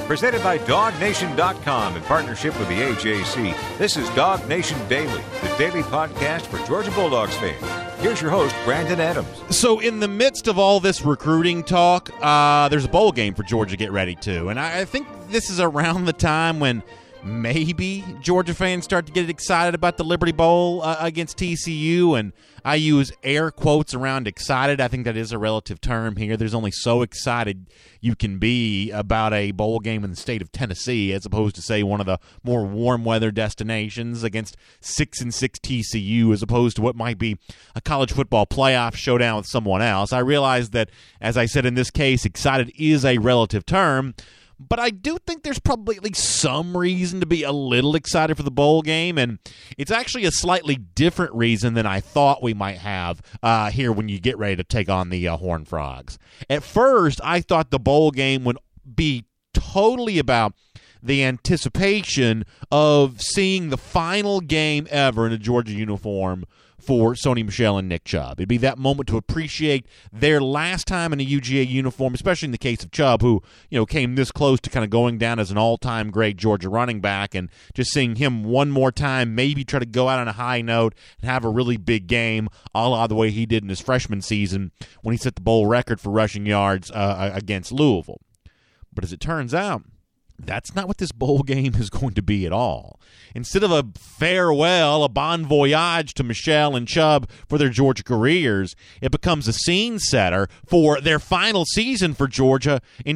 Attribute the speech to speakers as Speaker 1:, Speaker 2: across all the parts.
Speaker 1: Presented by DogNation.com in partnership with the AJC. This is Dog Nation Daily, the daily podcast for Georgia Bulldogs fans. Here's your host, Brandon Adams.
Speaker 2: So in the midst of all this recruiting talk, there's a bowl game for Georgia to get ready to. And I think this is around the time when maybe Georgia fans start to get excited about the Liberty Bowl against TCU, and I use air quotes around excited. I think that is a relative term here. There's only so excited you can be about a bowl game in the state of Tennessee as opposed to, say, one of the more warm weather destinations against 6-6 TCU as opposed to what might be a college football playoff showdown with someone else. I realize that, as I said in this case, excited is a relative term, but I do think there's probably at least some reason to be a little excited for the bowl game, and it's actually a slightly different reason than I thought we might have here when you get ready to take on the Horned Frogs. At first, I thought the bowl game would be totally about the anticipation of seeing the final game ever in a Georgia uniform for Sony Michel and Nick Chubb. It'd be that moment to appreciate their last time in a UGA uniform, especially in the case of Chubb, who, came this close to kind of going down as an all-time great Georgia running back, and just seeing him one more time, maybe try to go out on a high note and have a really big game, a la the way he did in his freshman season when he set the bowl record for rushing yards against Louisville. But as it turns out, that's not what this bowl game is going to be at all. Instead of a farewell, a bon voyage to Michel and Chubb for their Georgia careers, it becomes a scene setter for their final season for Georgia in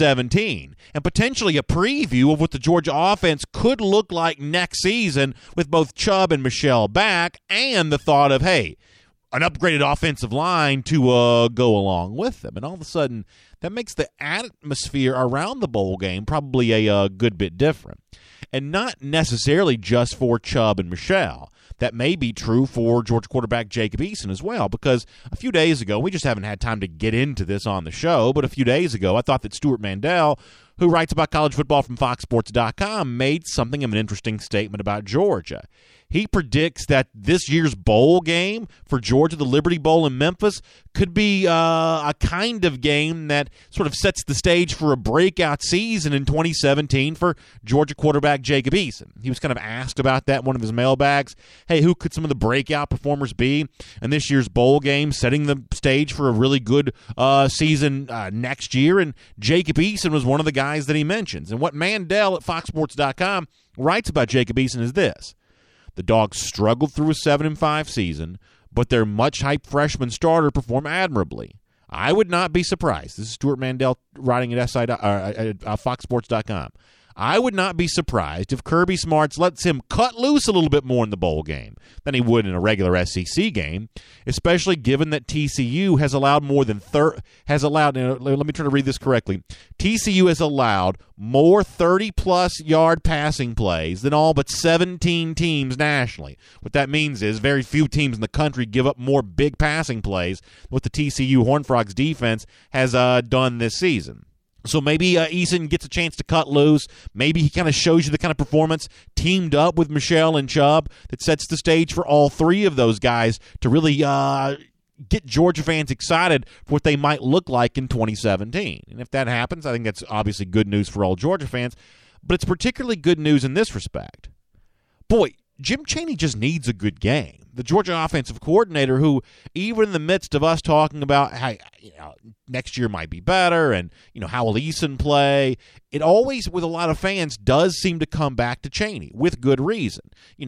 Speaker 2: 2017, and potentially a preview of what the Georgia offense could look like next season with both Chubb and Michel back, and the thought of, hey, an upgraded offensive line to go along with them. And all of a sudden, that makes the atmosphere around the bowl game probably a good bit different. And not necessarily just for Chubb and Michel. That may be true for Georgia quarterback Jacob Eason as well, because a few days ago, we just haven't had time to get into this on the show, but a few days ago, I thought that Stuart Mandel, who writes about college football from FoxSports.com, made something of an interesting statement about Georgia. He predicts that this year's bowl game for Georgia, the Liberty Bowl in Memphis, could be a kind of game that sort of sets the stage for a breakout season in 2017 for Georgia quarterback Jacob Eason. He was kind of asked about that in one of his mailbags. Hey, who could some of the breakout performers be in this year's bowl game, setting the stage for a really good season next year? And Jacob Eason was one of the guys that he mentions. And what Mandel at FoxSports.com writes about Jacob Eason is this. The Dogs struggled through a 7-5 season, but their much-hyped freshman starter performed admirably. I would not be surprised. This is Stuart Mandel writing at FoxSports.com. I would not be surprised if Kirby Smarts lets him cut loose a little bit more in the bowl game than he would in a regular SEC game, especially given that TCU has allowed more than let me try to read this correctly. TCU has allowed more 30-plus yard passing plays than all but 17 teams nationally. What that means is very few teams in the country give up more big passing plays than what the TCU Horned Frogs defense has done this season. So maybe Eason gets a chance to cut loose. Maybe he kind of shows you the kind of performance teamed up with Michel and Chubb that sets the stage for all three of those guys to really get Georgia fans excited for what they might look like in 2017. And if that happens, I think that's obviously good news for all Georgia fans. But it's particularly good news in this respect. Boy, Jim Chaney just needs a good game. The Georgia offensive coordinator who, even in the midst of us talking about how next year might be better and how will Eason play, it always, with a lot of fans, does seem to come back to Chaney with good reason.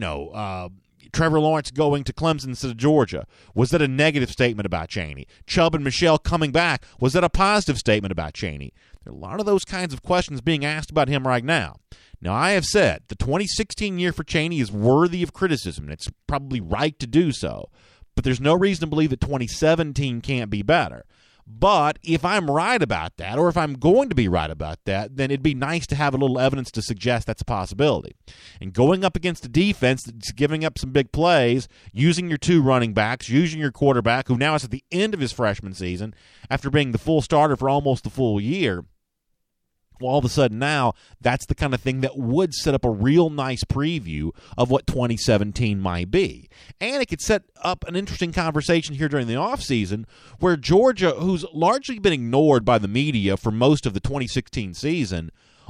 Speaker 2: Trevor Lawrence going to Clemson instead of Georgia, was that a negative statement about Chaney? Chubb and Michel coming back, was that a positive statement about Chaney? There are a lot of those kinds of questions being asked about him right now. Now, I have said the 2016 year for Chaney is worthy of criticism, and it's probably right to do so. But there's no reason to believe that 2017 can't be better. But if I'm right about that, or if I'm going to be right about that, then it'd be nice to have a little evidence to suggest that's a possibility. And going up against a defense that's giving up some big plays, using your two running backs, using your quarterback, who now is at the end of his freshman season, after being the full starter for almost the full year, well, all of a sudden now, that's the kind of thing that would set up a real nice preview of what 2017 might be. And it could set up an interesting conversation here during the offseason where Georgia, who's largely been ignored by the media for most of the 2016 season,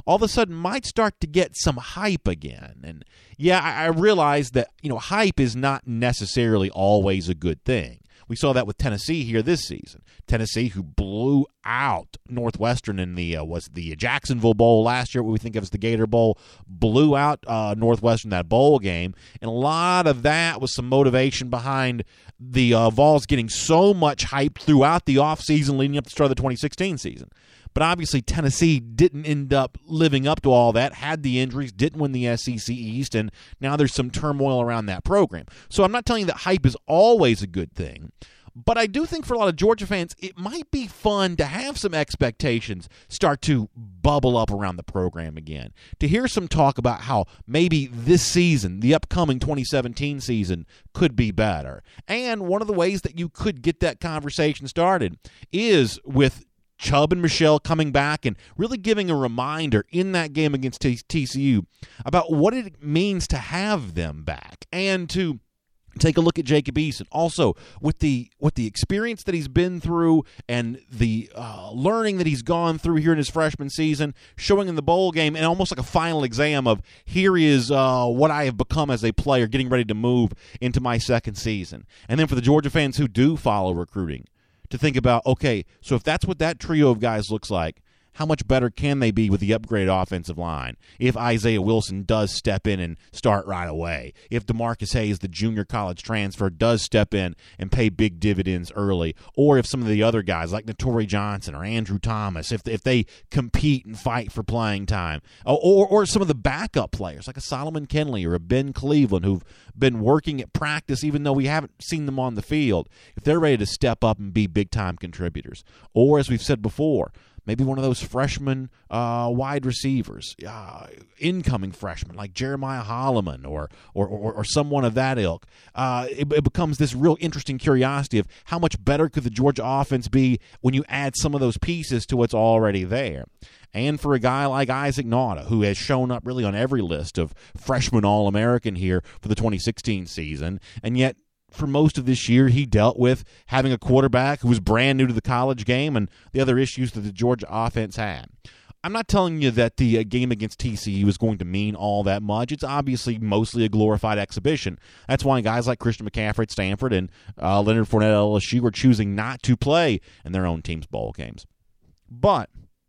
Speaker 2: all of a sudden might start to get some hype again. And yeah, I realize that, hype is not necessarily always a good thing. We saw that with Tennessee here this season. Tennessee, who blew out Northwestern in the Jacksonville Bowl last year, what we think of as the Gator Bowl, blew out Northwestern that bowl game, and a lot of that was some motivation behind the Vols getting so much hype throughout the offseason leading up to the start of the 2016 season. But obviously Tennessee didn't end up living up to all that, had the injuries, didn't win the SEC East, and now there's some turmoil around that program. So I'm not telling you that hype is always a good thing, but I do think for a lot of Georgia fans, it might be fun to have some expectations start to bubble up around the program again, to hear some talk about how maybe this season, the upcoming 2017 season, could be better. And one of the ways that you could get that conversation started is with Chubb and Michelle coming back and really giving a reminder in that game against TCU about what it means to have them back, and to take a look at Jacob Eason. Also, with the experience that he's been through and the learning that he's gone through here in his freshman season, showing in the bowl game, and almost like a final exam of here is what I have become as a player, getting ready to move into my second season. And then for the Georgia fans who do follow recruiting, to think about, okay, so if that's what that trio of guys looks like, how much better can they be with the upgraded offensive line? If Isaiah Wilson does step in and start right away, if DeMarcus Hayes, the junior college transfer, does step in and pay big dividends early, or if some of the other guys like Notori Johnson or Andrew Thomas, if they compete and fight for playing time, or some of the backup players like a Solomon Kenley or a Ben Cleveland who've been working at practice even though we haven't seen them on the field, if they're ready to step up and be big-time contributors. Or, as we've said before, maybe one of those freshman wide receivers, incoming freshmen like Jeremiah Holloman or someone of that ilk. It becomes this real interesting curiosity of how much better could the Georgia offense be when you add some of those pieces to what's already there. And for a guy like Isaac Nauta, who has shown up really on every list of freshman All-American here for the 2016 season, and yet for most of this year, he dealt with having a quarterback who was brand new to the college game and the other issues that the Georgia offense had. I'm not telling you that the game against TCU is going to mean all that much. It's obviously mostly a glorified exhibition. That's why guys like Christian McCaffrey at Stanford and Leonard Fournette at LSU are choosing not to play in their own team's bowl games. But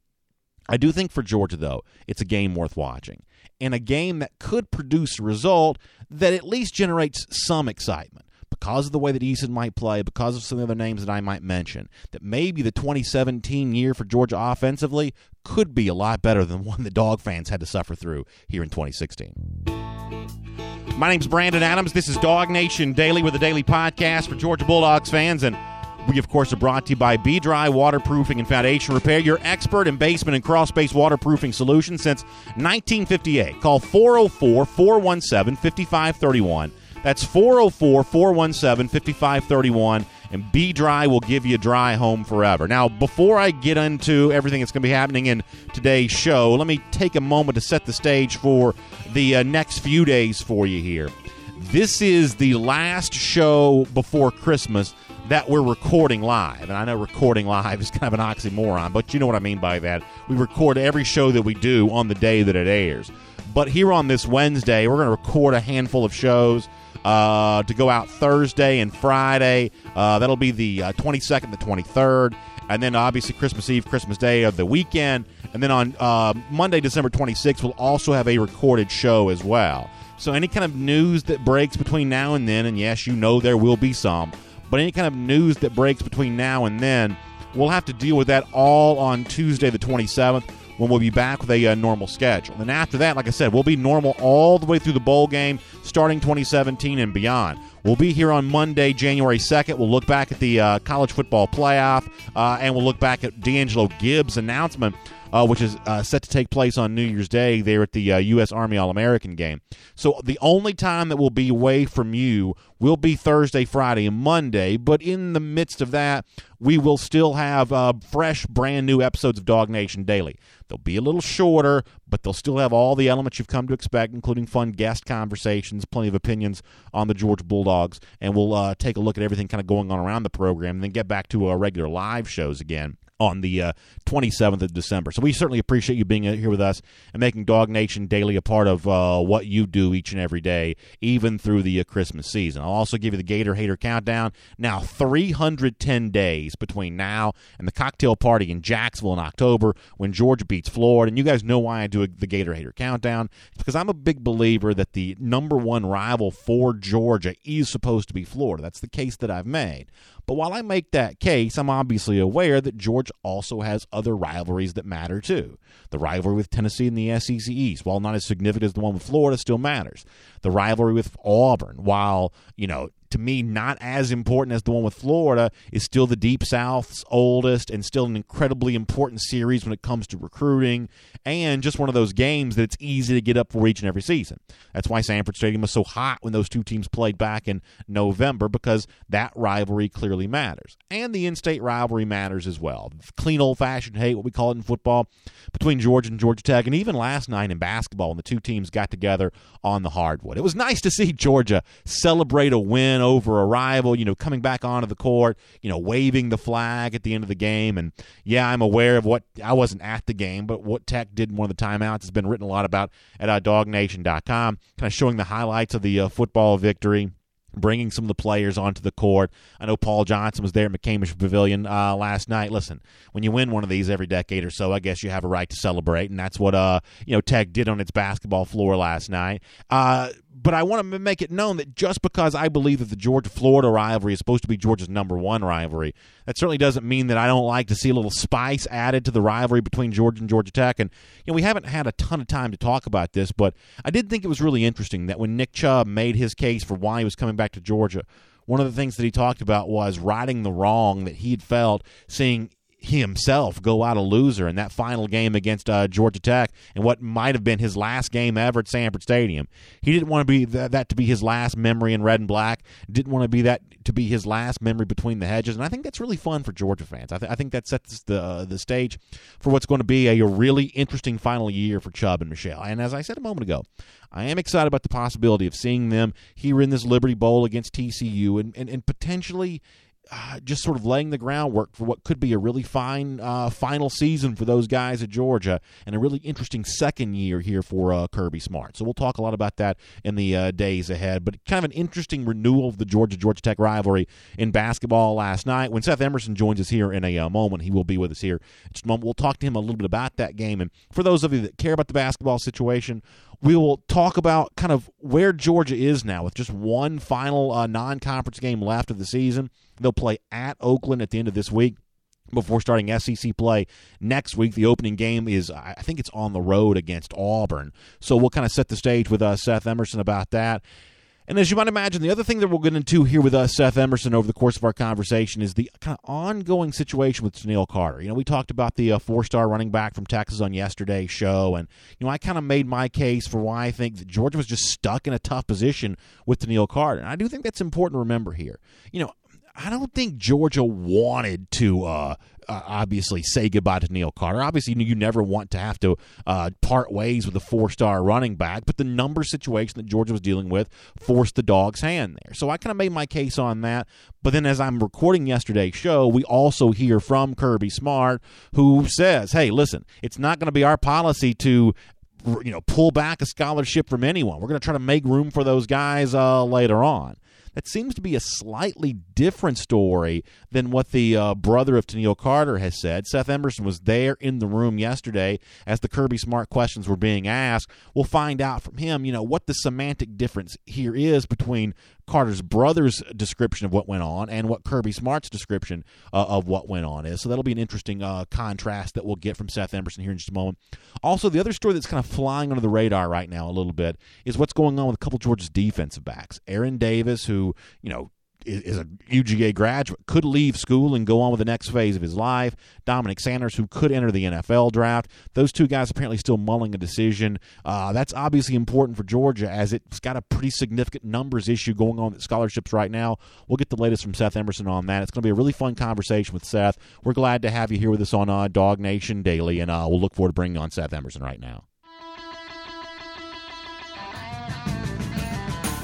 Speaker 2: I do think for Georgia, though, it's a game worth watching, and a game that could produce a result that at least generates some excitement. Because of the way that Eason might play, because of some of the other names that I might mention, that maybe the 2017 year for Georgia offensively could be a lot better than one the Dog fans had to suffer through here in 2016. My name's Brandon Adams. This is Dog Nation Daily with a daily podcast for Georgia Bulldogs fans, and we, of course, are brought to you by B-Dry Waterproofing and Foundation Repair, your expert in basement and crawl-space waterproofing solutions since 1958. Call 404-417-5531. That's 404-417-5531, and B-Dry will give you a dry home forever. Now, before I get into everything that's going to be happening in today's show, let me take a moment to set the stage for the next few days for you here. This is the last show before Christmas that we're recording live. And I know recording live is kind of an oxymoron, but you know what I mean by that. We record every show that we do on the day that it airs. But here on this Wednesday, we're going to record a handful of shows to go out Thursday and Friday. That'll be the 22nd, the 23rd, and then obviously Christmas Eve, Christmas Day of the weekend. And then on Monday, December 26th, we'll also have a recorded show as well. So any kind of news that breaks between now and then, and yes, you know there will be some, but any kind of news that breaks between now and then, we'll have to deal with that all on Tuesday, the 27th, when we'll be back with a normal schedule. And after that, like I said, we'll be normal all the way through the bowl game, starting 2017 and beyond. We'll be here on Monday, January 2nd. We'll look back at the college football playoff, and we'll look back at D'Angelo Gibbs' announcement, which is set to take place on New Year's Day there at the U.S. Army All-American game. So the only time that we'll be away from you will be Thursday, Friday, and Monday, but in the midst of that, we will still have fresh, brand-new episodes of Dog Nation Daily. They'll be a little shorter, but they'll still have all the elements you've come to expect, including fun guest conversations, plenty of opinions on the Georgia Bulldogs, and we'll take a look at everything kind of going on around the program and then get back to our regular live shows again on the 27th of December. So we certainly appreciate you being here with us and making Dog Nation Daily a part of what you do each and every day, even through the Christmas season. I'll also give you the Gator Hater Countdown. Now, 310 days between now and the cocktail party in Jacksonville in October when Georgia beats Florida. And you guys know why I do the Gator Hater Countdown. It's because I'm a big believer that the number one rival for Georgia is supposed to be Florida. That's the case that I've made. But while I make that case, I'm obviously aware that Georgia also has other rivalries that matter too. The rivalry with Tennessee in the SEC East, while not as significant as the one with Florida, still matters. The rivalry with Auburn, while, to me, not as important as the one with Florida, is still the Deep South's oldest and still an incredibly important series when it comes to recruiting, and just one of those games that it's easy to get up for each and every season. That's why Sanford Stadium was so hot when those two teams played back in November, because that rivalry clearly matters. And the in-state rivalry matters as well. Clean old-fashioned hate, what we call it in football, between Georgia and Georgia Tech, and even last night in basketball when the two teams got together on the hardwood. It was nice to see Georgia celebrate a win over a rival, coming back onto the court, waving the flag at the end of the game. And yeah, I'm aware of what, I wasn't at the game, but what Tech did in one of the timeouts has been written a lot about at DogNation.com, kind of showing the highlights of the football victory, bringing some of the players onto the court. I know Paul Johnson was there at McCamish Pavilion last night. Listen, when you win one of these every decade or so, I guess you have a right to celebrate, and that's what Tech did on its basketball floor last night. But I want to make it known that just because I believe that the Georgia-Florida rivalry is supposed to be Georgia's number one rivalry, that certainly doesn't mean that I don't like to see a little spice added to the rivalry between Georgia and Georgia Tech. And we haven't had a ton of time to talk about this, but I did think it was really interesting that when Nick Chubb made his case for why he was coming back to Georgia, one of the things that he talked about was righting the wrong that he'd felt seeing he himself go out a loser in that final game against Georgia Tech and what might have been his last game ever at Sanford Stadium. He didn't want to be that to be his last memory in red and black. Didn't want to be that to be his last memory between the hedges. And I think that's really fun for Georgia fans. I think that sets the stage for what's going to be a really interesting final year for Chubb and Michelle. And as I said a moment ago, I am excited about the possibility of seeing them here in this Liberty Bowl against TCU and potentially just sort of laying the groundwork for what could be a really fine final season for those guys at Georgia and a really interesting second year here for Kirby Smart. So we'll talk a lot about that in the days ahead. But kind of an interesting renewal of the Georgia Tech rivalry in basketball last night. When Seth Emerson joins us here in a moment, he will be with us here in just a moment. We'll talk to him a little bit about that game. And for those of you that care about the basketball situation, we will talk about kind of where Georgia is now with just one final non-conference game left of the season. They'll play at Oakland at the end of this week before starting SEC play next week. The opening game is, I think it's on the road against Auburn. So we'll kind of set the stage with Seth Emerson about that. And as you might imagine, the other thing that we'll get into here with Seth Emerson over the course of our conversation is the kind of ongoing situation with Tennille Carter. We talked about the four-star running back from Texas on yesterday's show, and I kind of made my case for why I think that Georgia was just stuck in a tough position with Tennille Carter. And I do think that's important to remember here. I don't think Georgia wanted to obviously say goodbye to Tennille Carter. Obviously, you never want to have to part ways with a four-star running back, but the number situation that Georgia was dealing with forced the Dogs' hand there. So I kind of made my case on that. But then as I'm recording yesterday's show, we also hear from Kirby Smart, who says, hey, listen, it's not going to be our policy to pull back a scholarship from anyone. We're going to try to make room for those guys later on. That seems to be a slightly different story than what the brother of Tennille Carter has said. Seth Emerson was there in the room yesterday as the Kirby Smart questions were being asked. We'll find out from him, what the semantic difference here is between Carter's brother's description of what went on and what Kirby Smart's description of what went on is. So that'll be an interesting contrast that we'll get from Seth Emerson here in just a moment. Also, the other story that's kind of flying under the radar right now a little bit is what's going on with a couple of Georgia's defensive backs. Aaron Davis, who, is a UGA graduate, could leave school and go on with the next phase of his life. Dominic Sanders, who could enter the NFL draft. Those two guys apparently still mulling a decision. That's obviously important for Georgia as it's got a pretty significant numbers issue going on with scholarships right now. We'll get the latest from Seth Emerson on that. It's going to be a really fun conversation with Seth. We're glad to have you here with us on Dog Nation Daily, and we'll look forward to bringing on Seth Emerson right now.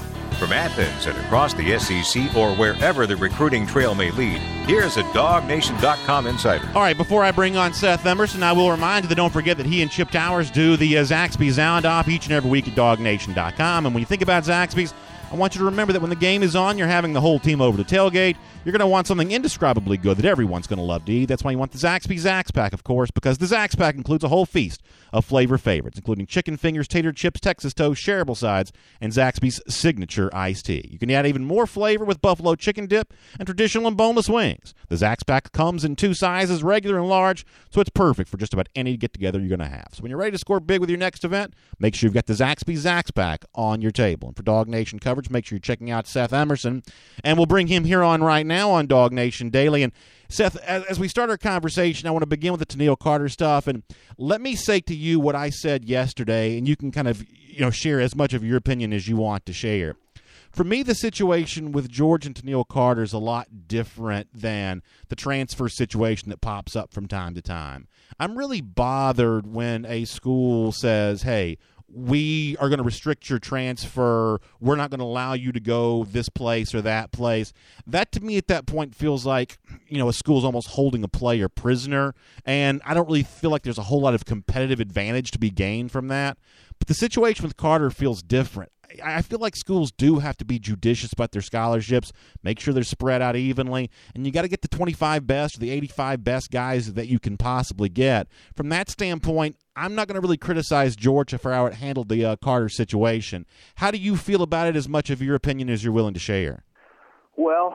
Speaker 1: From Athens and across the SEC or wherever the recruiting trail may lead, here's a DogNation.com insider.
Speaker 2: All right, before I bring on Seth Emerson, I will remind you that don't forget that he and Chip Towers do the Zaxby's Sound Off each and every week at DogNation.com. And when you think about Zaxby's, I want you to remember that when the game is on, you're having the whole team over to tailgate. You're going to want something indescribably good that everyone's going to love to eat. That's why you want the Zaxby's Zax Pack, of course, because the Zax Pack includes a whole feast of flavor favorites, including chicken fingers, tater chips, Texas toast, shareable sides, and Zaxby's signature iced tea. You can add even more flavor with buffalo chicken dip and traditional and boneless wings. The Zax Pack comes in 2 sizes, regular and large, so it's perfect for just about any get-together you're going to have. So when you're ready to score big with your next event, make sure you've got the Zaxby's Zax Pack on your table. And for Dog Nation coverage, make sure you're checking out Seth Emerson, and we'll bring him here on right now on Dog Nation Daily. And Seth, as we start our conversation, I want to begin with the Tennille Carter stuff, and let me say to you what I said yesterday, and you can kind of share as much of your opinion as you want to share. For me, the situation with George and Tennille Carter is a lot different than the transfer situation that pops up from time to time. I'm really bothered when a school says, hey, we are going to restrict your transfer. We're not going to allow you to go this place or that place. That, to me, at that point feels like, a school's almost holding a player prisoner, and I don't really feel like there's a whole lot of competitive advantage to be gained from that. But the situation with Carter feels different. I feel like schools do have to be judicious about their scholarships, make sure they're spread out evenly, and you got to get the 25 best or the 85 best guys that you can possibly get. From that standpoint, I'm not going to really criticize Georgia for how it handled the Carter situation. How do you feel about it, as much of your opinion as you're willing to share?
Speaker 3: Well,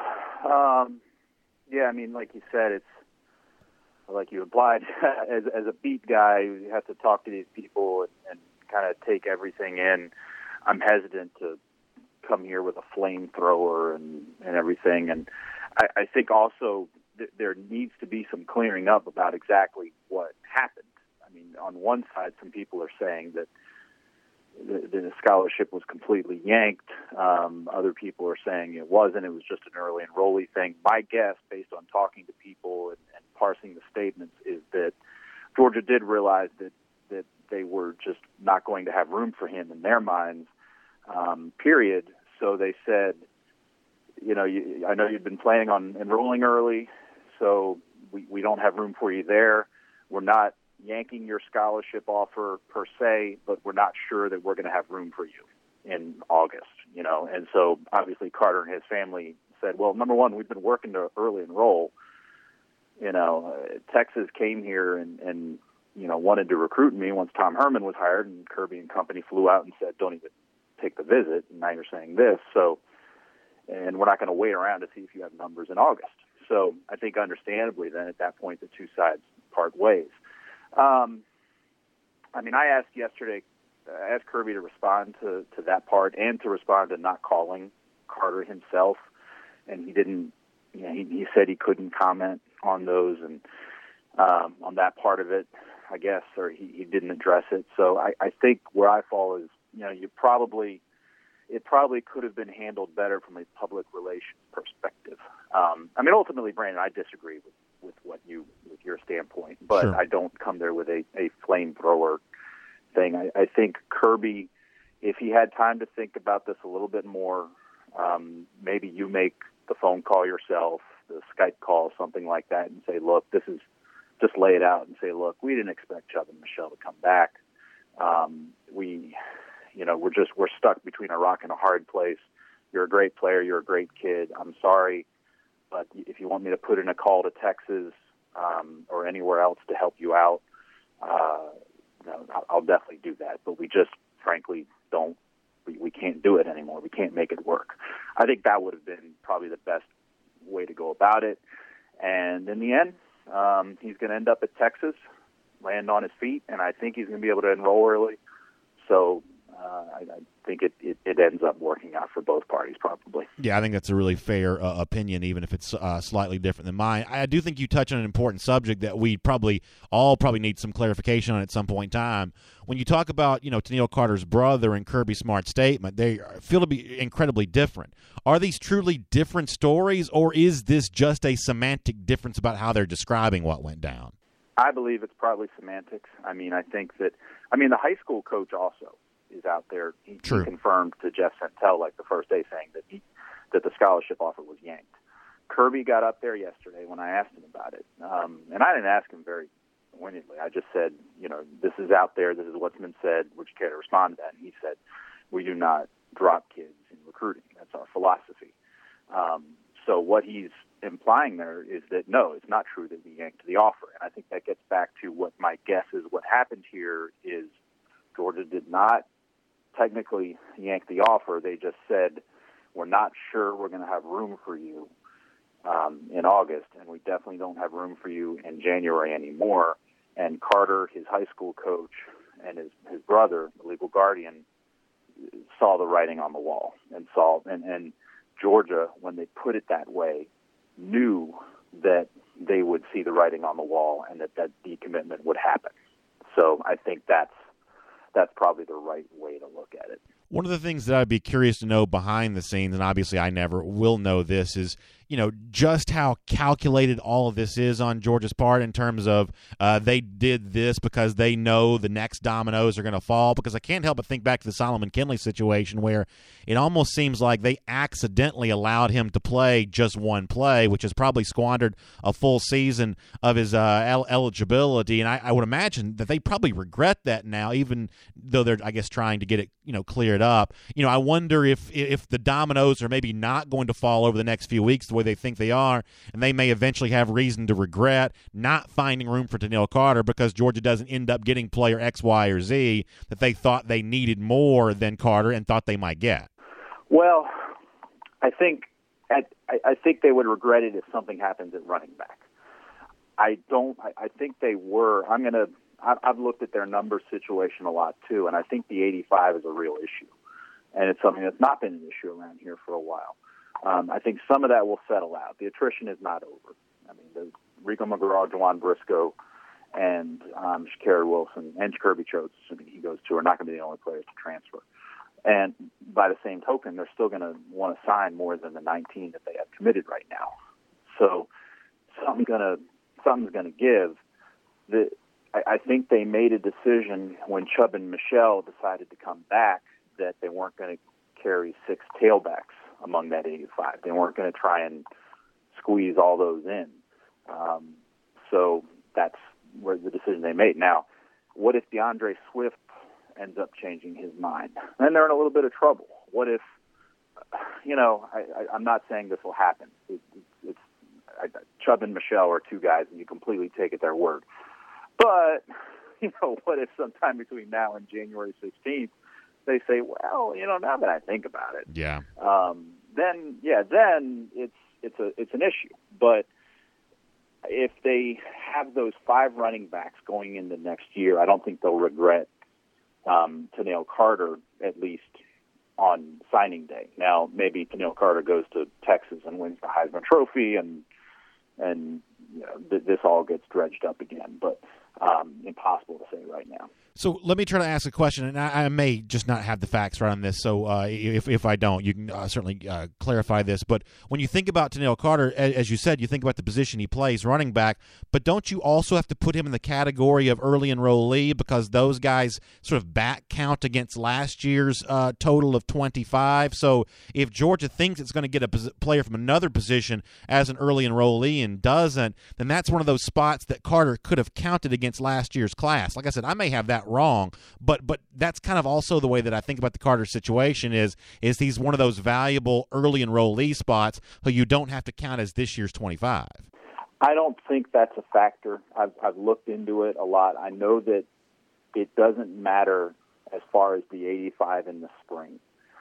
Speaker 3: like you said, it's like you implied, as a beat guy, you have to talk to these people and kind of take everything in. I'm hesitant to come here with a flamethrower and everything. And I think also there needs to be some clearing up about exactly what happened. I mean, on one side, some people are saying that the scholarship was completely yanked. Other people are saying it wasn't. It was just an early enrollee thing. My guess, based on talking to people and parsing the statements, is that Georgia did realize that they were just not going to have room for him in their minds, period. So they said, I know you've been planning on enrolling early, so we don't have room for you there. We're not yanking your scholarship offer per se, but we're not sure that we're going to have room for you in August, And so obviously Carter and his family said, well, number one, we've been working to early enroll. Texas came here and wanted to recruit me once Tom Herman was hired, and Kirby and company flew out and said, don't even take the visit. And now you're saying this. So, and we're not going to wait around to see if you have numbers in August. So I think understandably then at that point, the two sides part ways. I asked yesterday, I asked Kirby to respond to that part and to respond to not calling Carter himself. And he didn't, he said he couldn't comment on those and on that part of it, I guess, or he didn't address it. So I think where I fall is, it probably could have been handled better from a public relations perspective. Ultimately, Brandon, I disagree with with your standpoint, but sure. I don't come there with a flamethrower thing. I think Kirby, if he had time to think about this a little bit more, maybe you make the phone call yourself, the Skype call, something like that, and say, look, this is, just lay it out and say, look, we didn't expect Chubb and Michelle to come back. We're stuck between a rock and a hard place. You're a great player. You're a great kid. I'm sorry, but if you want me to put in a call to Texas or anywhere else to help you out, I'll definitely do that. But we just, frankly, we can't do it anymore. We can't make it work. I think that would have been probably the best way to go about it. And in the end, he's going to end up at Texas, land on his feet, and I think he's going to be able to enroll early. So I think it ends up working out for both parties probably.
Speaker 2: Yeah, I think that's a really fair opinion, even if it's slightly different than mine. I do think you touch on an important subject that we probably need some clarification on at some point in time. When you talk about, Tennille Carter's brother and Kirby Smart's statement, they feel to be incredibly different. Are these truly different stories, or is this just a semantic difference about how they're describing what went down?
Speaker 3: I believe it's probably semantics. I think that the high school coach also is out there. He
Speaker 2: True.
Speaker 3: confirmed to Jeff Sentell like the first day, saying that the scholarship offer was yanked. Kirby got up there yesterday when I asked him about it, and I didn't ask him very pointedly. I just said, this is out there. This is what's been said. Would you care to respond to that? And he said, we do not drop kids in recruiting. That's our philosophy. So what he's implying there is that, no, it's not true that we yanked the offer. And I think that gets back to what my guess is what happened here is Georgia did not technically yank the offer. They just said, we're not sure we're going to have room for you in August, and we definitely don't have room for you in January anymore. And Carter, his high school coach, and his brother, the legal guardian, saw the writing on the wall and Georgia, when they put it that way, knew that they would see the writing on the wall and that decommitment would happen. So I think that's probably the right way to look at it.
Speaker 2: One of the things that I'd be curious to know behind the scenes, and obviously I never will know this, is just how calculated all of this is on Georgia's part in terms of they did this because they know the next dominoes are going to fall. Because I can't help but think back to the Solomon Kinley situation where it almost seems like they accidentally allowed him to play just one play, which has probably squandered a full season of his eligibility. And I would imagine that they probably regret that now, even though they're, I guess, trying to get it cleared up. I wonder if the dominoes are maybe not going to fall over the next few weeks the way they think they are, and they may eventually have reason to regret not finding room for Tennille Carter because Georgia doesn't end up getting player X, Y, or Z that they thought they needed more than Carter and thought they might get.
Speaker 3: Well, I think they would regret it if something happens at running back. I think they were. I've looked at their number situation a lot too, and I think the 85 is a real issue, and it's something that's not been an issue around here for a while. I think some of that will settle out. The attrition is not over. I mean, the Rico McGraw, Juwan Briscoe, and Shakari Wilson, and Kirby Choate, assuming he goes to, are not going to be the only players to transfer. And by the same token, they're still going to want to sign more than the 19 that they have committed right now. So something's going to give. I think they made a decision when Chubb and Michelle decided to come back that they weren't going to carry 6 tailbacks among that 85. They weren't going to try and squeeze all those in. So that's where the decision they made. Now, what if DeAndre Swift ends up changing his mind? Then they're in a little bit of trouble. What if, I'm not saying this will happen. Chubb and Michelle are 2 guys, and you completely take it their word. But, what if sometime between now and January 16th, they say, well, now that I think about it, then it's an issue. But if they have those 5 running backs going into next year, I don't think they'll regret Tennille Carter, at least on signing day. Now, maybe Tennille Carter goes to Texas and wins the Heisman Trophy, and this all gets dredged up again. But impossible to say right now.
Speaker 2: So let me try to ask a question, and I may just not have the facts right on this, so if I don't, you can certainly clarify this. But when you think about Tennille Carter, as you said, you think about the position he plays, running back, but don't you also have to put him in the category of early enrollee because those guys sort of back count against last year's total of 25? So if Georgia thinks it's going to get a player from another position as an early enrollee and doesn't, then that's one of those spots that Carter could have counted against last year's class. Like I said, I may have that wrong, but that's kind of also the way that I think about the Carter situation is he's one of those valuable early enrollee spots who you don't have to count as this year's 25.
Speaker 3: I don't think that's a factor. I've looked into it a lot. I know that it doesn't matter as far as the 85 in the spring.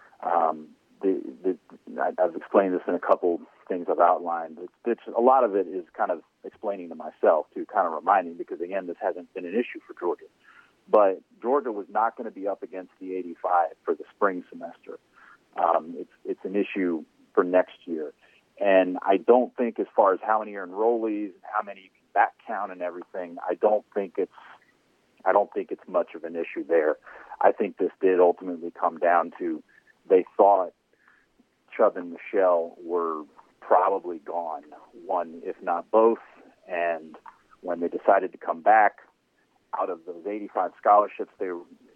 Speaker 3: I've explained this in a couple things I've outlined. A lot of it is kind of explaining to myself, to kind of reminding, because, again, this hasn't been an issue for Georgia. But Georgia was not going to be up against the 85 for the spring semester. It's an issue for next year. And I don't think, as far as how many are enrollees, how many you can back count and everything, I don't think it's much of an issue there. I think this did ultimately come down to they thought Chubb and Michelle were probably gone, one if not both, and when they decided to come back, out of those 85 scholarships, they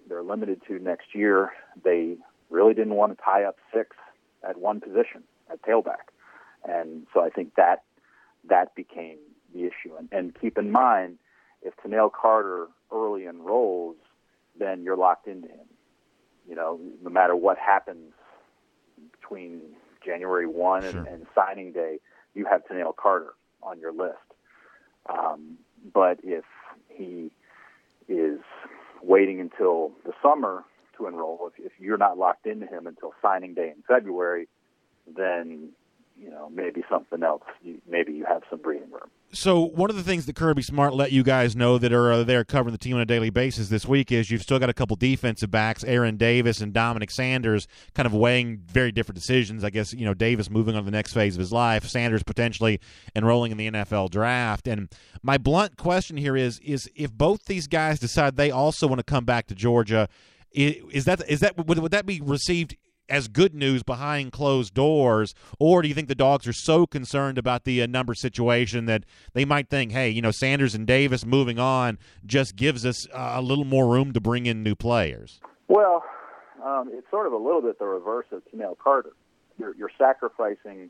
Speaker 3: they're limited to next year. They really didn't want to tie up 6 at one position, at tailback. And so I think that became the issue. And keep in mind, if Tennille Carter early enrolls, then you're locked into him. You know, no matter what happens between January 1 and signing day, you have Tennille Carter on your list. But if he is waiting until the summer to enroll, if you're not locked into him until signing day in February, then, you know, maybe something else. Maybe you have some breathing room.
Speaker 2: So one of the things that Kirby Smart let you guys know that are there covering the team on a daily basis this week is you've still got a couple defensive backs, Aaron Davis and Dominic Sanders, kind of weighing very different decisions. I guess, you know, Davis moving on to the next phase of his life, Sanders potentially enrolling in the NFL draft. And my blunt question here is if both these guys decide they also want to come back to Georgia, would that be received as good news behind closed doors, or do you think the Dogs are so concerned about the number situation that they might think, hey, you know, Sanders and Davis moving on just gives us a little more room to bring in new players?
Speaker 3: Well, it's sort of a little bit the reverse of Tennille Carter. You're sacrificing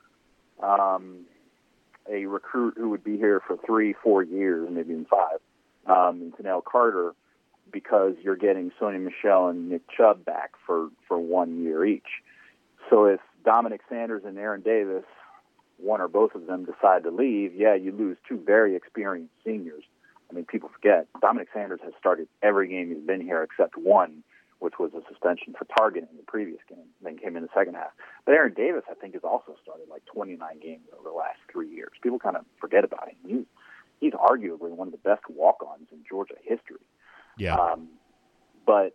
Speaker 3: a recruit who would be here for 3-4 years, maybe even 5, in Tennille Carter, because you're getting Sony Michel and Nick Chubb back for 1 year each. So if Dominic Sanders and Aaron Davis, one or both of them, decide to leave, you lose 2 very experienced seniors. I mean, people forget, Dominic Sanders has started every game he's been here except one, which was a suspension for targeting in the previous game, then came in the second half. But Aaron Davis, I think, has also started like 29 games over the last 3 years. People kind of forget about him. He's arguably one of the best walk-ons in Georgia history.
Speaker 2: Yeah.
Speaker 3: But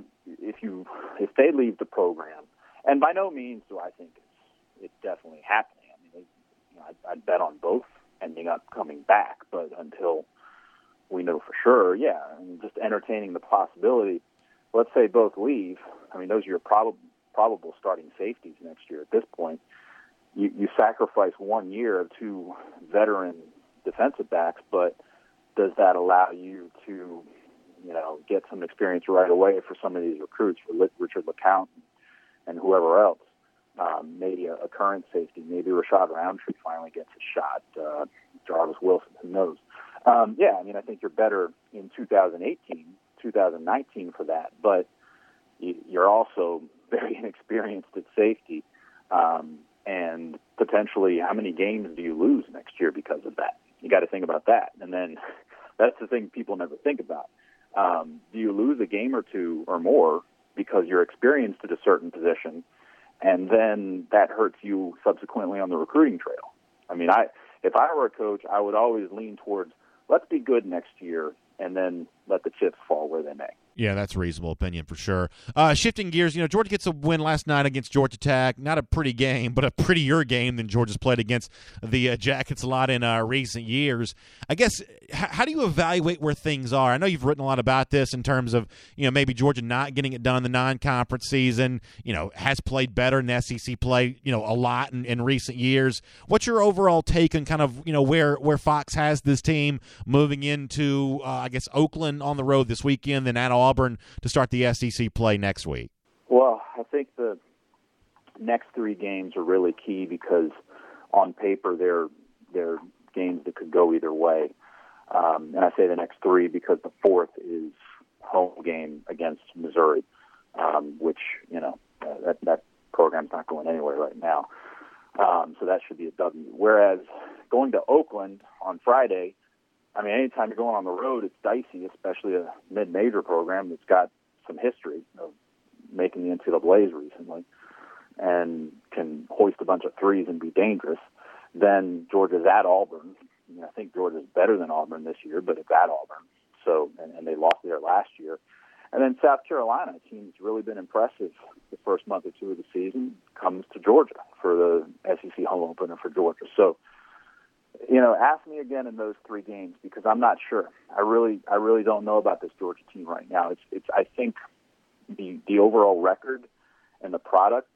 Speaker 3: if they leave the program, and by no means do I think it's definitely happening. I mean, I'd bet on both ending up coming back, but until we know for sure, I mean, just entertaining the possibility. Let's say both leave. I mean, those are your probable starting safeties next year. At this point, you sacrifice 1 year of 2 veteran defensive backs, but does that allow you to, you know, get some experience right away for some of these recruits, for Richard LeCount and whoever else? Maybe a current safety, maybe Rashad Roundtree finally gets a shot. Jarvis Wilson, who knows? I mean, I think you're better in 2018, 2019 for that, but you're also very inexperienced at safety, and potentially how many games do you lose next year because of that? You got to think about that, and then that's the thing people never think about. Do you lose a game or 2 or more because you're experienced at a certain position, and then that hurts you subsequently on the recruiting trail? I mean, if I were a coach, I would always lean towards, let's be good next year, and then let the chips fall where they may.
Speaker 2: Yeah, that's a reasonable opinion for sure. Shifting gears, you know, Georgia gets a win last night against Georgia Tech. Not a pretty game, but a prettier game than Georgia's played against the Jackets a lot in recent years. I guess, how do you evaluate where things are? I know you've written a lot about this in terms of, you know, maybe Georgia not getting it done in the non-conference season, you know, has played better in SEC play, you know, a lot in recent years. What's your overall take on kind of, you know, where Fox has this team moving into, I guess, Oakland on the road this weekend, then at Auburn to start the SEC play next week?
Speaker 3: Well, I think the next 3 games are really key because on paper they're games that could go either way. And I say the next 3 because the 4th is home game against Missouri, which, you know, that program's not going anywhere right now. So that should be a W. Whereas going to Oakland on Friday, I mean, anytime you're going on the road, it's dicey, especially a mid-major program that's got some history of making the NCAAs recently and can hoist a bunch of threes and be dangerous. Then Georgia's at Auburn. I mean, I think Georgia's better than Auburn this year, but it's at Auburn. So, and they lost there last year. And then South Carolina, a team that's really been impressive the first month or 2 of the season, comes to Georgia for the SEC home opener for Georgia. So, you know, ask me again in those 3 games because I'm not sure. I really don't know about this Georgia team right now. It's I think the overall record and the product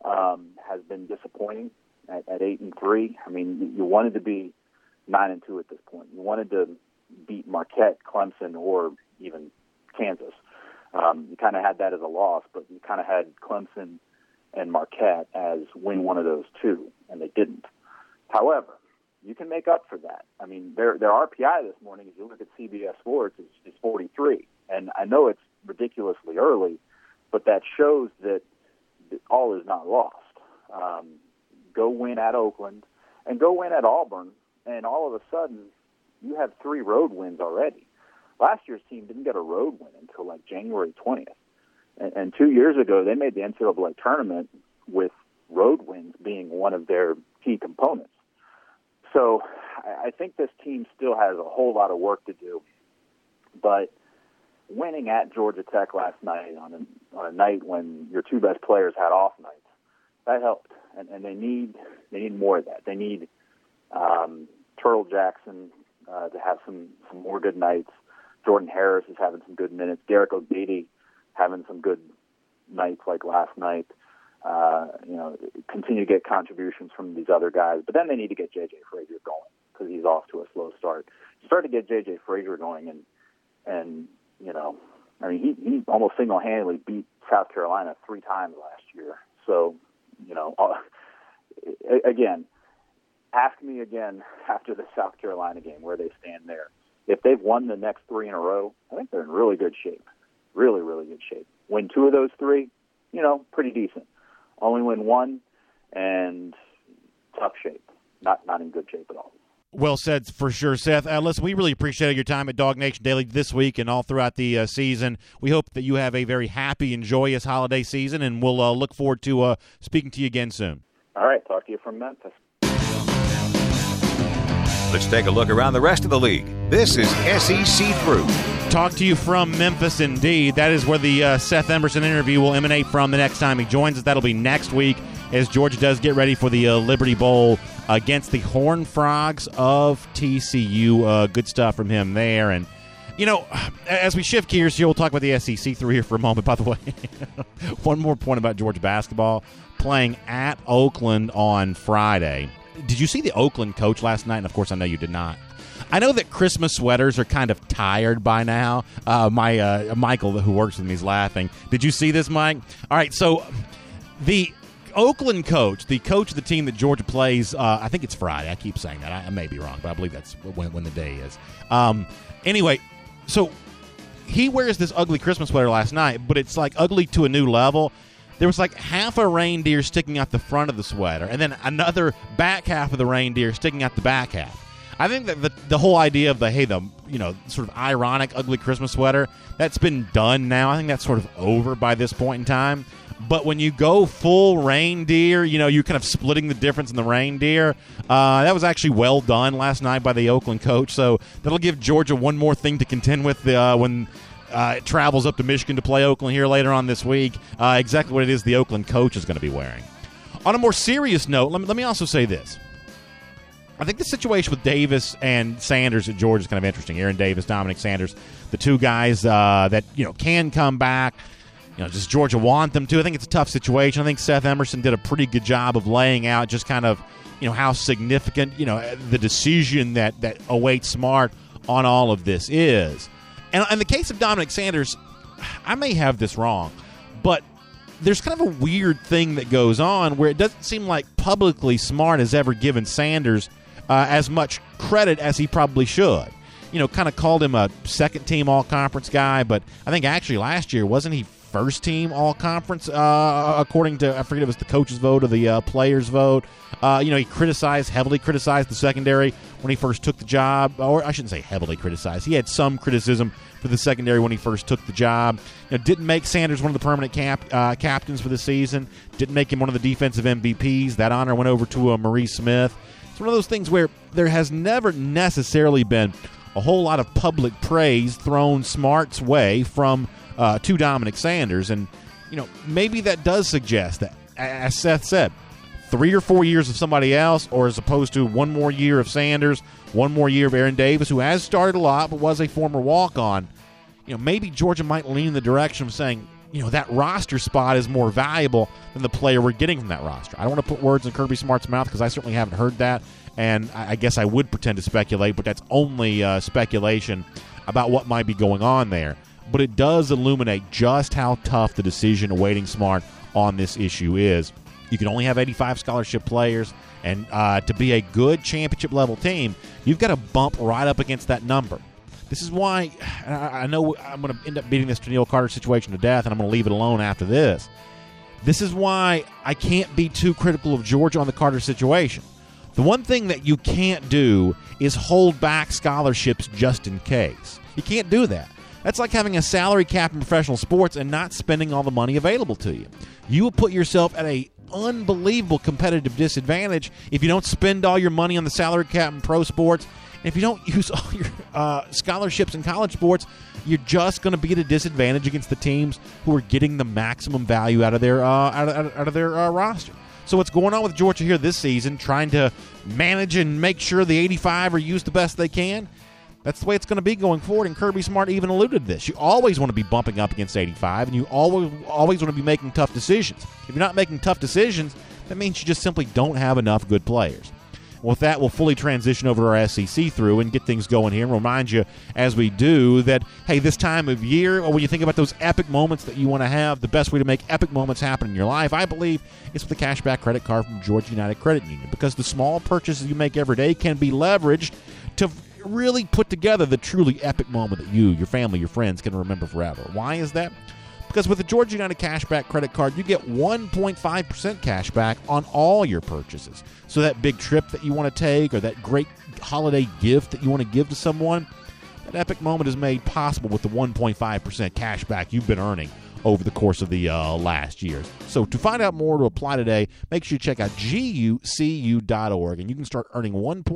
Speaker 3: has been disappointing at 8-3. I mean, you wanted to be 9-2 at this point. You wanted to beat Marquette, Clemson, or even Kansas. kind of had that as a loss, but you kind of had Clemson and Marquette as win one of those two, and they didn't. However, you can make up for that. I mean, their RPI this morning, if you look at CBS Sports, is 43. And I know it's ridiculously early, but that shows that all is not lost. Go win at Oakland and go win at Auburn, and all of a sudden you have 3 road wins already. Last year's team didn't get a road win until like January 20th. And 2 years ago, they made the NCAA tournament with road wins being one of their key components. So I think this team still has a whole lot of work to do. But winning at Georgia Tech last night on a night when your 2 best players had off nights, that helped. And they need more of that. They need Turtle Jackson to have some more good nights. Jordan Harris is having some good minutes. Derek O'Grady having some good nights like last night. Continue to get contributions from these other guys. But then they need to get J.J. Frazier going because he's off to a slow start. Start to get J.J. Frazier going, and he almost single-handedly beat South Carolina 3 times last year. So, again, ask me again after the South Carolina game where they stand there. If they've won the next 3 in a row, I think they're in really good shape. Really, really good shape. Win 2 of those 3, pretty decent. Only win 1, and tough shape. Not in good shape at all.
Speaker 2: Well said for sure, Seth. Listen, we really appreciate your time at Dog Nation Daily this week and all throughout the season. We hope that you have a very happy and joyous holiday season, and we'll look forward to speaking to you again soon.
Speaker 3: All right, talk to you from Memphis.
Speaker 1: Let's take a look around the rest of the league. This is SEC Through.
Speaker 2: Talk to you from Memphis, indeed. That is where the Seth Emerson interview will emanate from the next time he joins us. That'll be next week as Georgia does get ready for the Liberty Bowl against the Horned Frogs of TCU. Good stuff from him there. And, as we shift gears here, we'll talk about the SEC Through here for a moment. By the way, one more point about Georgia basketball. Playing at Oakland on Friday. Did you see the Oakland coach last night? And, of course, I know you did not. I know that Christmas sweaters are kind of tired by now. Michael, who works with me, is laughing. Did you see this, Mike? All right, so the Oakland coach, the coach of the team that Georgia plays, I think it's Friday. I keep saying that. I may be wrong, but I believe that's when the day is. Anyway, so he wears this ugly Christmas sweater last night, but it's like ugly to a new level. There was like half a reindeer sticking out the front of the sweater, and then another back half of the reindeer sticking out the back half. I think that the whole idea of the sort of ironic ugly Christmas sweater, that's been done now. I think that's sort of over by this point in time. But when you go full reindeer, you're kind of splitting the difference in the reindeer. That was actually well done last night by the Oakland coach. So that'll give Georgia one more thing to contend with when it travels up to Michigan to play Oakland here later on this week. Exactly what it is the Oakland coach is going to be wearing. On a more serious note, let me also say this. I think the situation with Davis and Sanders at Georgia is kind of interesting. Aaron Davis, Dominic Sanders, the 2 guys that can come back. Does Georgia want them to? I think it's a tough situation. I think Seth Emerson did a pretty good job of laying out just kind of how significant the decision that awaits Smart on all of this is. And in the case of Dominic Sanders, I may have this wrong, but there's kind of a weird thing that goes on where it doesn't seem like publicly Smart has ever given Sanders as much credit as he probably should. Kind of called him a second-team all-conference guy, but I think actually last year, wasn't he first-team all-conference according to, I forget if it was the coach's vote or the players' vote. He heavily criticized the secondary when he first took the job, or I shouldn't say heavily criticized. He had some criticism for the secondary when he first took the job. Didn't make Sanders one of the permanent captains for the season. Didn't make him one of the defensive MVPs. That honor went over to Maurice Smith. It's one of those things where there has never necessarily been a whole lot of public praise thrown Smart's way from to Dominic Sanders. And, maybe that does suggest that, as Seth said, 3 or 4 years of somebody else, or as opposed to 1 more year of Sanders, 1 more year of Aaron Davis, who has started a lot but was a former walk-on. Maybe Georgia might lean in the direction of saying, that roster spot is more valuable than the player we're getting from that roster. I don't want to put words in Kirby Smart's mouth because I certainly haven't heard that, and I guess I would pretend to speculate, but that's only speculation about what might be going on there. but it does illuminate just how tough the decision awaiting Smart on this issue is. You can only have 85 scholarship players, and to be a good championship-level team, you've got to bump right up against that number. This is why I know I'm going to end up beating this Tennille Carter situation to death, and I'm going to leave it alone after this. This is why I can't be too critical of Georgia on the Carter situation. The one thing that you can't do is hold back scholarships just in case. You can't do that. That's like having a salary cap in professional sports and not spending all the money available to you. You will put yourself at an unbelievable competitive disadvantage if you don't spend all your money on the salary cap in pro sports. And if you don't use all your scholarships in college sports, you're just going to be at a disadvantage against the teams who are getting the maximum value out of their roster. So what's going on with Georgia here this season, trying to manage and make sure the 85 are used the best they can, that's the way it's going to be going forward, and Kirby Smart even alluded to this. You always want to be bumping up against 85, and you always want to be making tough decisions. If you're not making tough decisions, that means you just simply don't have enough good players. With that, we'll fully transition over to our SEC through and get things going here and remind you as we do that, hey, this time of year, when you think about those epic moments that you want to have, the best way to make epic moments happen in your life, I believe, is with the cashback credit card from Georgia United Credit Union, because the small purchases you make every day can be leveraged to really put together the truly epic moment that you, your family, your friends can remember forever. Why is that? Because with the Georgia United Cashback Credit Card, you get 1.5% cash back on all your purchases. So that big trip that you want to take, or that great holiday gift that you want to give to someone, that epic moment is made possible with the 1.5% cash back you've been earning over the course of the last years. So to find out more, to apply today, make sure you check out GUCU.org, and you can start earning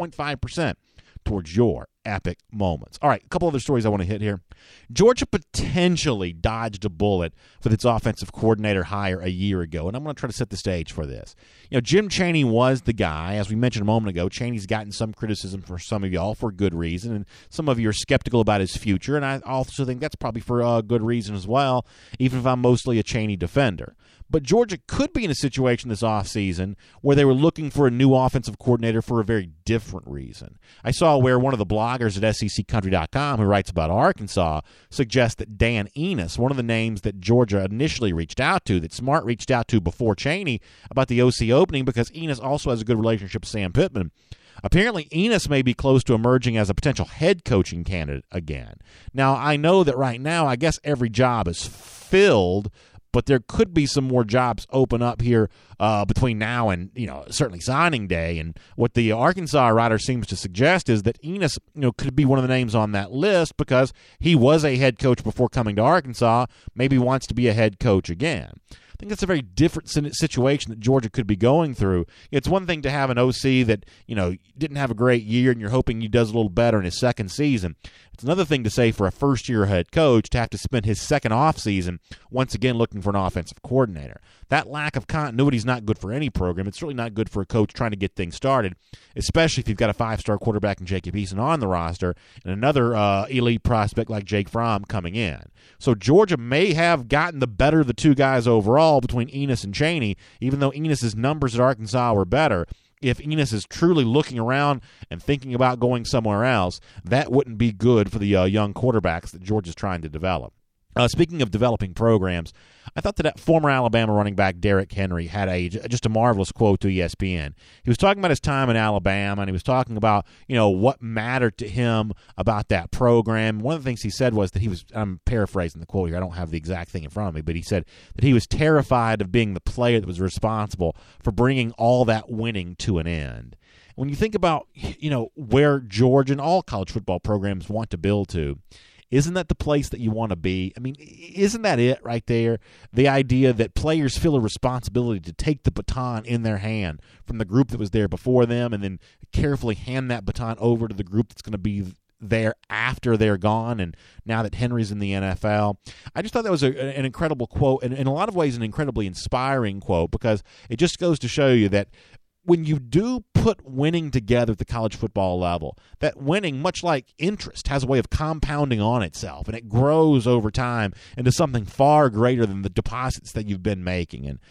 Speaker 2: 1.5% towards your epic moments. All right, a couple other stories I want to hit here. Georgia potentially dodged a bullet with its offensive coordinator hire a year ago, and I'm going to try to set the stage for this. You know, Jim Chaney was the guy. As we mentioned a moment ago, Chaney's gotten some criticism for some of y'all for good reason, and some of you are skeptical about his future, and I also think that's probably for a good reason as well, even if I'm mostly a Chaney defender. But Georgia could be in a situation this offseason where they were looking for a new offensive coordinator for a very different reason. I saw where one of the bloggers at SECCountry.com, who writes about Arkansas, suggests that Dan Enos, one of the names that Georgia initially reached out to, that Smart reached out to before Chaney about the OC opening, because Enos also has a good relationship with Sam Pittman. Apparently, Enos may be close to emerging as a potential head coaching candidate again. Now, I know that right now, I guess every job is filled, but there could be some more jobs open up here between now and, certainly signing day. And what the Arkansas writer seems to suggest is that Enos, could be one of the names on that list because he was a head coach before coming to Arkansas, maybe wants to be a head coach again. I think that's a very different situation that Georgia could be going through. It's one thing to have an OC that, didn't have a great year and you're hoping he does a little better in his second season. It's another thing to say for a first-year head coach to have to spend his second offseason once again looking for an offensive coordinator. That lack of continuity is not good for any program. It's really not good for a coach trying to get things started, especially if you've got a five-star quarterback in Jacob Eason on the roster and another elite prospect like Jake Fromm coming in. So Georgia may have gotten the better of the two guys overall between Enos and Chaney, even though Enos' numbers at Arkansas were better. If Enos is truly looking around and thinking about going somewhere else, that wouldn't be good for the young quarterbacks that Georgia's trying to develop. Speaking of developing programs, I thought that former Alabama running back Derrick Henry had just a marvelous quote to ESPN. He was talking about his time in Alabama, and he was talking about, what mattered to him about that program. One of the things he said was that I'm paraphrasing the quote here, I don't have the exact thing in front of me, but he said that he was terrified of being the player that was responsible for bringing all that winning to an end. When you think about, where Georgia and all college football programs want to build to, isn't that the place that you want to be? I mean, isn't that it right there? The idea that players feel a responsibility to take the baton in their hand from the group that was there before them and then carefully hand that baton over to the group that's going to be there after they're gone, and now that Henry's in the NFL. I just thought that was an incredible quote, and in a lot of ways an incredibly inspiring quote, because it just goes to show you that when you do put winning together at the college football level, that winning, much like interest, has a way of compounding on itself, and it grows over time into something far greater than the deposits that you've been making. And,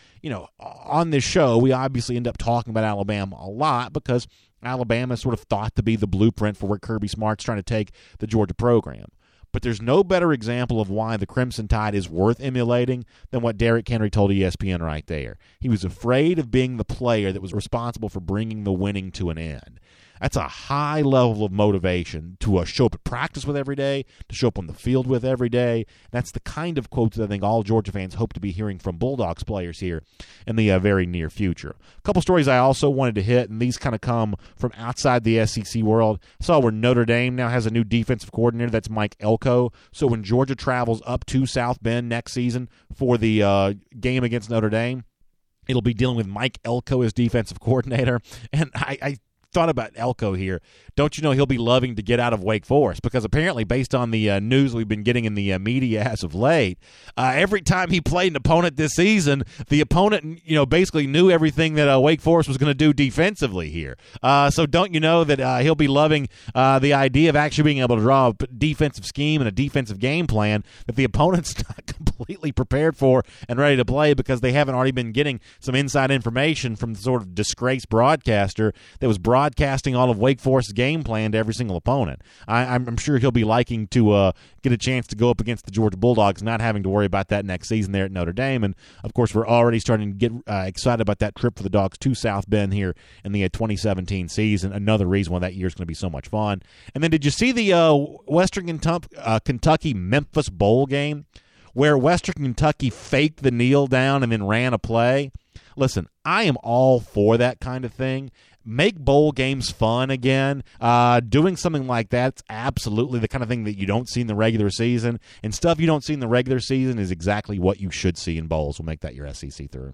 Speaker 2: on this show, we obviously end up talking about Alabama a lot because Alabama is sort of thought to be the blueprint for where Kirby Smart's trying to take the Georgia program. But there's no better example of why the Crimson Tide is worth emulating than what Derrick Henry told ESPN right there. He was afraid of being the player that was responsible for bringing the winning to an end. That's a high level of motivation to show up at practice with every day, to show up on the field with every day. That's the kind of quotes that I think all Georgia fans hope to be hearing from Bulldogs players here in the very near future. A couple stories I also wanted to hit, and these kind of come from outside the SEC world. I saw where Notre Dame now has a new defensive coordinator. That's Mike Elko. So when Georgia travels up to South Bend next season for the game against Notre Dame, it'll be dealing with Mike Elko as defensive coordinator. And I thought about Elko here. Don't you know he'll be loving to get out of Wake Forest? Because apparently, based on the news we've been getting in the media as of late, every time he played an opponent this season, the opponent, basically knew everything that Wake Forest was going to do defensively here. So don't you know that he'll be loving the idea of actually being able to draw a defensive scheme and a defensive game plan that the opponent's not completely prepared for and ready to play because they haven't already been getting some inside information from the sort of disgraced broadcaster that was broadcasting all of Wake Forest's game plan to every single opponent. I'm sure he'll be liking to get a chance to go up against the Georgia Bulldogs, not having to worry about that next season there at Notre Dame. And, of course, we're already starting to get excited about that trip for the Dogs to South Bend here in the 2017 season. Another reason why that year is going to be so much fun. And then did you see the Western Kentucky-Memphis Bowl game where Western Kentucky faked the kneel down and then ran a play? Listen, I am all for that kind of thing. Make bowl games fun again. Doing something like that's absolutely the kind of thing that you don't see in the regular season. And stuff you don't see in the regular season is exactly what you should see in bowls. We'll make that your SEC through.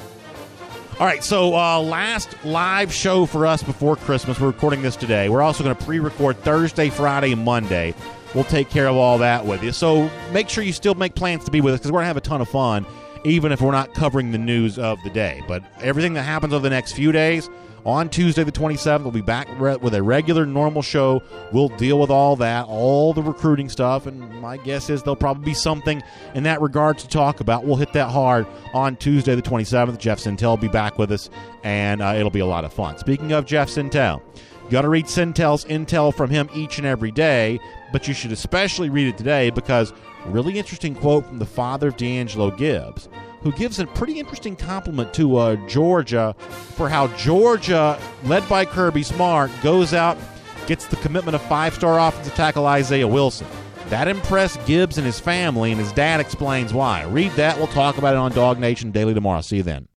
Speaker 2: All right, so last live show for us before Christmas. We're recording this today. We're also going to pre-record Thursday, Friday, and Monday. We'll take care of all that with you. So make sure you still make plans to be with us because we're going to have a ton of fun, even if we're not covering the news of the day. But everything that happens over the next few days, on Tuesday the 27th, we'll be back with a regular, normal show. We'll deal with all that, all the recruiting stuff, and my guess is there'll probably be something in that regard to talk about. We'll hit that hard on Tuesday the 27th. Jeff Sentell will be back with us, and it'll be a lot of fun. Speaking of Jeff Sentell, you got to read Sentell's intel from him each and every day, but you should especially read it today because really interesting quote from the father of D'Angelo Gibbs, who gives a pretty interesting compliment to Georgia for how Georgia, led by Kirby Smart, goes out, gets the commitment of five-star offensive tackle Isaiah Wilson. That impressed Gibbs and his family, and his dad explains why. Read that. We'll talk about it on Dog Nation Daily tomorrow. See you then.